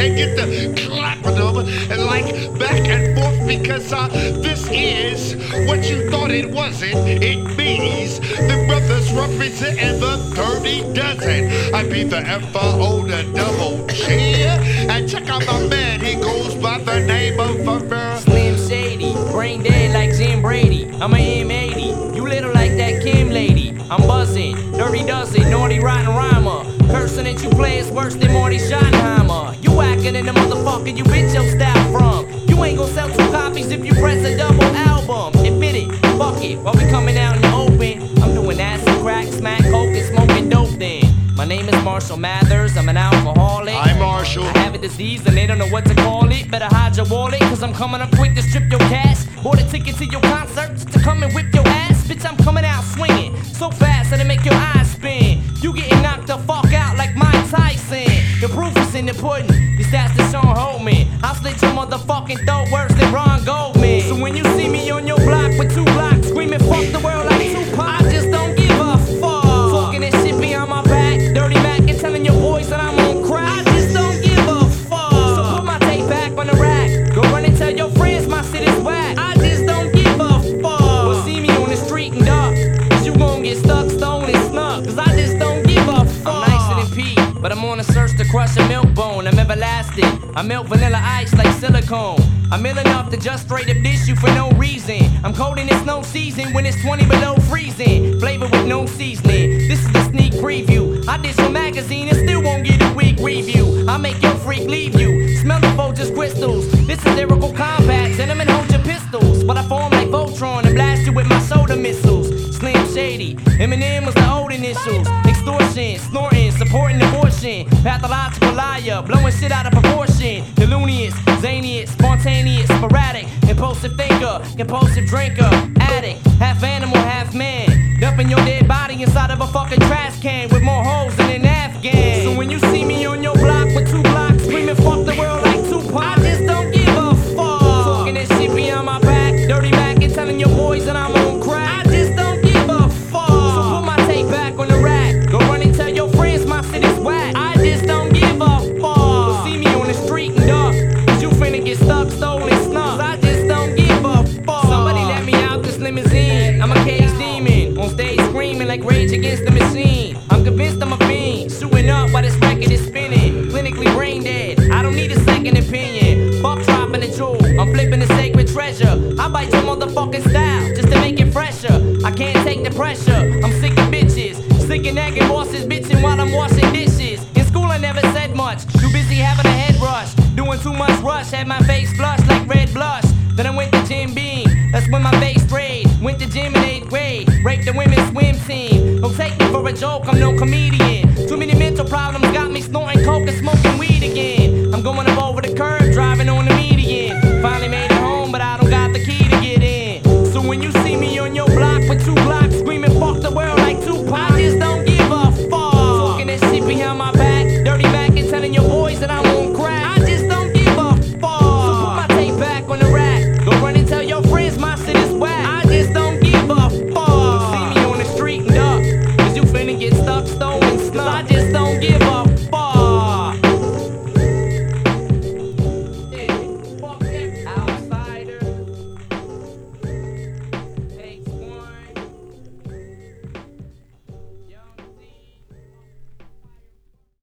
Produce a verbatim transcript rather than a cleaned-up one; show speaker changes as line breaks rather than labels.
can't get to clapping them and like back and forth because uh, this is what you thought it wasn't. It means the brothers representing the thirty dozen. I be the F R O, the double G. And check out my man, he goes by the name of uh,
Slim Shady, brain dead like Jim Brady. I'm a M eighty, you little like that Kim lady. I'm buzzing, dirty dozen, naughty rotten rhymer. Cursing that you play is worse than Marty Schottenheimer. You acting in the motherfucker you bitch your style from. You ain't gon' sell two copies if you press a double album. Admit it, fuck it, while we coming out in the open. I'm doing acid, crack, smack, coke, and smoking dope then. My name is Marshall Mathers, I'm an alcoholic.
I'm Marshall.
I have a disease and they don't know what to call it. Better hide your wallet, cause I'm coming up quick to strip your cash. Bought a ticket to your concert just to come and whip your ass. Bitch, I'm coming out swinging so fast that it make your eyes spin. You getting knocked the fuck out like Mike Tyson. The proof is in the pudding, this stats that Sean Holman. I'll slit your motherfucking throat worse than Ron Goldman. So when you see me on your block with two blocks screaming fuck the world like Tupac, I just don't give a fuck. Talking that shit behind my back, Dirty Mac and telling your boys that I'm on crack. I just don't give a fuck. So put my tape back on the rack, go run and tell your friends my shit is whack. I just don't give a fuck. Well, see me on the street and duck, cause you gon' get stuck, stoned and snuck. Cause I just don't give a fuck. I'm nicer than Pete, but I'm on a search to crush a milk bone. I'm everlasting, I melt vanilla ice like silicone. I'm ill enough to just straight up dish you for no reason. I'm cold in the snow season when it's twenty below freezing. Flavor with no seasoning, this is the sneak preview. I did your magazine and still won't get a weak review. I make your freak leave you, smell the Folgers crystals. This is lyrical combat, gentlemen hold your pistols. But I form like Voltron and blast you with my soda missiles. Slim Shady, Eminem was the old initials. Extortion, snorting, supporting abortion. Pathological liar, blowing shit out of proportion. Delunious, zanious, spontaneous, sporadic. Impulsive thinker, compulsive drinker. Addict, half animal, half man. Dumping your dead body inside of a fucking trash can with more holes than an Afghan. So when you see me on your block with two blocks screaming fuck the world like Tupac, I just don't give a fuck. Talking that shit behind my back, Dirty Mac and telling your boys that I'm on crack. I just don't give a fuck. So put my tape back on the rack, go run and tell your friends my shit is whack. I just don't give a fuck. But see me on the street and duck, cause you finna get stuck, stolen, snuck. I just don't give a fuck. Somebody let me out this limousine, I'm a cage demon, on stage screaming like Rage Against the Machine. I'm convinced I'm a fiend, shooting up while this record is spinning. Clinically brain dead, I don't need a second opinion. Fuck dropping the jewel, I'm flipping the sacred treasure. I bite your motherfucking style just to make it fresher. I can't take the pressure, I'm sick of bitches, sick of nagging bosses bitching while I'm washing dishes. In school I never said much, too busy having a head rush, doing too much rush, had my face flushed like red blush. Then I went to Jim Beam, that's when my face sprayed. Went to gym in eighth grade, raped the women's swim team. Don't take me for a joke, I'm no comedian. Too many mental problems got me